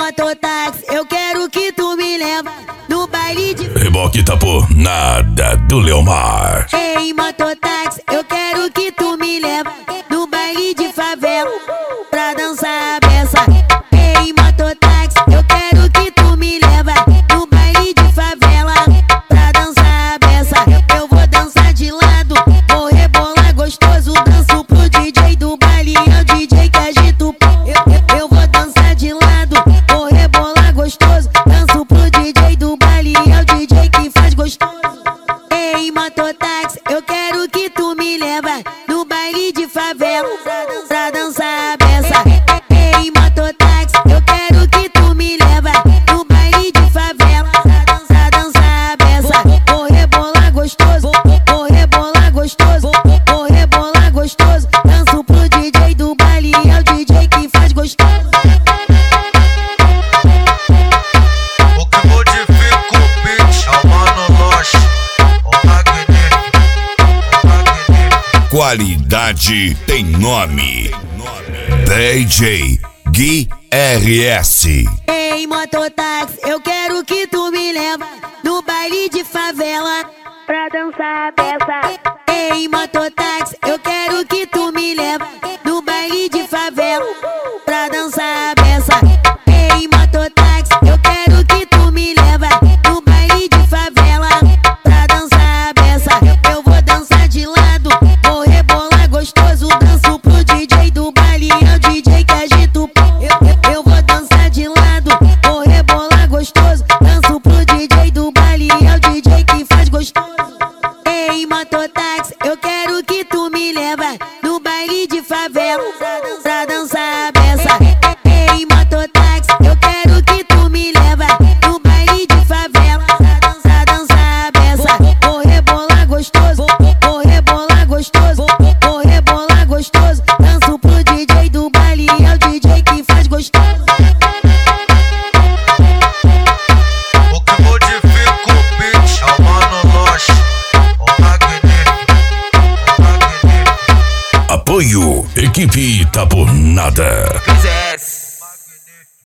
mototáxi, eu quero que tu me leva no baile de... Reboque tá por nada do Leomar. Ei, mototáxi, eu quero que tu me leva no baile de favela pra dançar a beça. Ei, mototáxi, eu quero que tu me leva no baile de favela pra dançar a beça. Eu vou dançar de lado, vou rebolar gostoso, danço pro DJ do baile, é o DJ que agita o pau. Eu vou dançar de lado, vou rebolar gostoso, danço pro DJ do baile, é o DJ que faz gostoso. Ei, mototáxi, eu quero que tu me leva no baile de favela pra dançar a beça. Ei, mototáxi, eu quero que tu me leva no baile de favela pra dançar a beça. Vou rebolar gostoso, vou rebolar gostoso, vou rebolar gostoso, danço pro DJ do baile, é o DJ que faz gostoso. O que modifica o beat é o Mano Loche, o magnífico. Qualidade tem nome. DJ Gui RS. Ei, mototáxi, eu quero que tu me leva no baile de favela pra dançar a beça. Ei, mototáxi, eu quero que tu me leva no baile de favela pra dançar a beça. Ei, mototáxi, eu quero que tu me leva no baile de favela pra dançar a beça. Eu vou dançar de lado, vou rebolar gostoso, danço pro DJ do baile, é o DJ que agita o pau. Eu vou dançar de lado, vou rebolar gostoso, danço pro DJ do baile, é o DJ que faz gostoso. Ei, mototáxi, eu quero que tu me leva no baile de favela pra dançar a beça. Ei, mototáxi, eu quero que tu me leva no baile de favela pra dançar a beça. Vou rebolar gostoso, vou rebolar gostoso, vou rebolar gostoso, danço pro DJ do baile, é o DJ que faz gostoso. O que modifica o beat é o Mano Loche, o magnífico. Apoio, equipe tá por nada.